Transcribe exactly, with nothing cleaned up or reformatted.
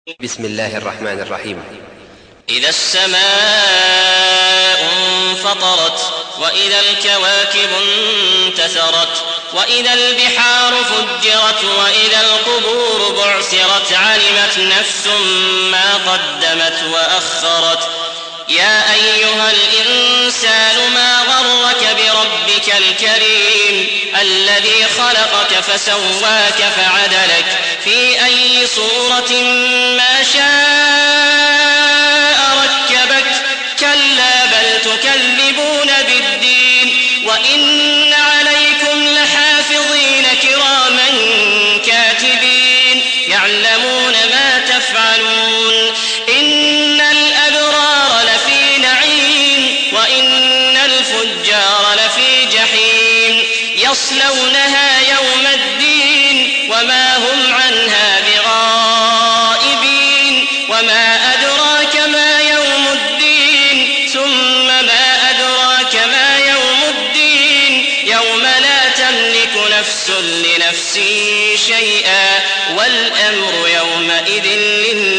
بسم الله الرحمن الرحيم. إذا السماء انفطرت وإذا الكواكب انتثرت وإذا البحار فجرت وإذا القبور بعثرت علمت نفس ما قدمت وأخرت. يا أيها الإنسان ما غرك بربك الكريم الذي خلقك فسواك فعدلك في أي صورة ما شاء ركبك. كلا بل تكذبون بالدين وإن عليكم لحافظين كراما كاتبين يعلمون ما تفعلون. إن الأبرار لفي نعيم وإن الفجار لفي جحيم يصلونها يوم الدين وما هم عنها بغائبين. وما أدراك ما يوم الدين ثم ما أدراك ما يوم الدين يوم لا تملك نفس لنفس شيئا والأمر يومئذ لله.